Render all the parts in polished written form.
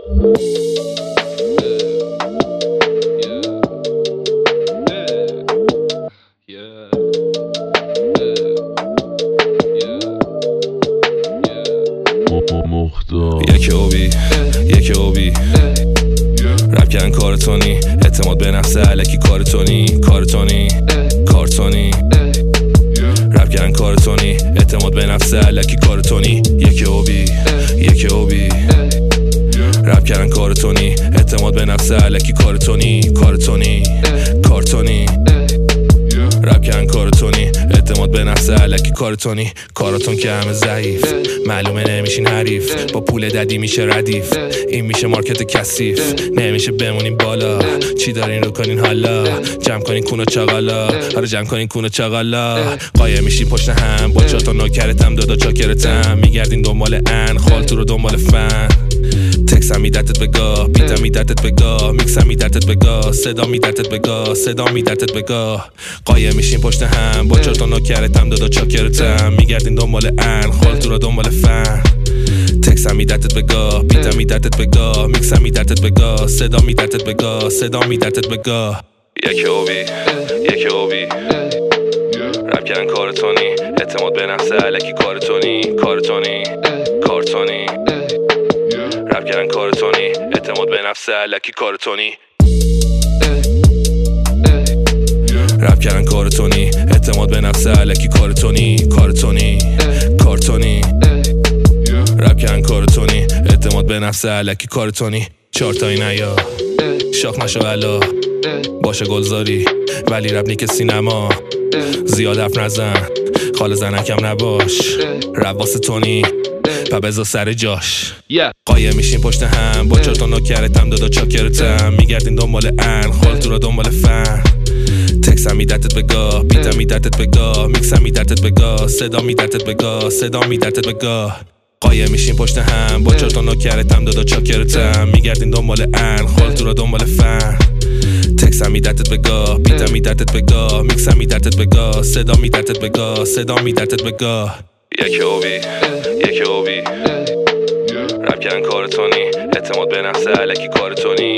یک اوبی رپ کردن کارتونی، اعتماد به نفس الکی کارتونی رپ کردن کارتونی، اعتماد به نفس الکی کارتونی. یک اوبی رپ کردن کارتونی، اعتماد به نفس الکی کارتونی رپ کردن کارتونی، اعتماد به نفس الکی کارتونی. کارتون که همه ضعیف، معلومه نمیشین حریف، با پول ددی میشه ردیف، این میشه مارکت کثیف، نمیشه بمونیم بالا. چی دارین رو کنین حالا؟ جمع کنین کونو چاقالا، آره جمع کنین کونو چاقالا. قایم میشین پشت هم با چهار تا نوکرتم، دادا چاکرتم، میگردین دنبال ان، خالتو رو دنبال فن. تکسم میدرتت بگاه، بیتم میدرتت بگاه، میکسم میدرتت بگاه، صدا میدرتت بگاه، صدا میدرتت بگاه. قایم میشین پشت هم با چهار تا نوکرتم، دادا چاکرتم، میگردین دنبال ان، خالتو رو دنبال فن. تکسم میدرتت بگاه، بیتم میدرتت بگاه، میکسم میدرتت بگاه، صدا میدرتت بگاه، صدا میدرتت بگاه. یک اوبی رپ کردن کارتونی، اعتماد به نفس الکی کارتونی رپ کردن کارتونی، اعتماد به نفس الکی کارتونی. رپ کردن کارتونی، اعتماد به نفس الکی کارتونی رپ کردن کارتونی، اعتماد به نفس الکی کارتونی. چهار تایی نیا شاخ نشو علا، باشه گلزاری ولی رپ نیک سینما. زیاد حرف نزن، خال زنکم نباش، رپ واسه تونی و بذار سر جاش. قایم میشین پشت هم با چهار تا نوکرتم، دادا چاکرتم، میگردین دنبال ان، خالتو رو دنبال فن. تکسم میدرتت بگاه، بیتم میدرتت بگاه، میکسم میدرتت بگاه، صدا میدرتت بگاه، صدا میدرتت بگاه. قایم میشین پشت هم با چهار تا نوکرتم، دادا چاکرتم، میگردین دنبال ان، خالتو رو دنبال فن. تکسم میدرتت بگاه، بیتم میدرتت بگاه، میکسم میدرتت بگاه، صدا میدرتت بگاه، صدا میدرتت بگاه. یک اوبی رپ کردن کارتونی، اعتماد به نفس الکی کارتونی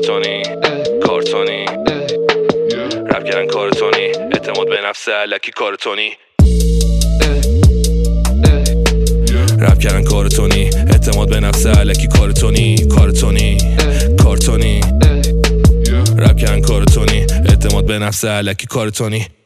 رپ کردن کارتونی، اعتماد به نفس الکی کارتونی. رپ کردن کارتونی، اعتماد به نفس الکی کارتونی رپ کردن کارتونی، اعتماد به نفس الکی کارتونی.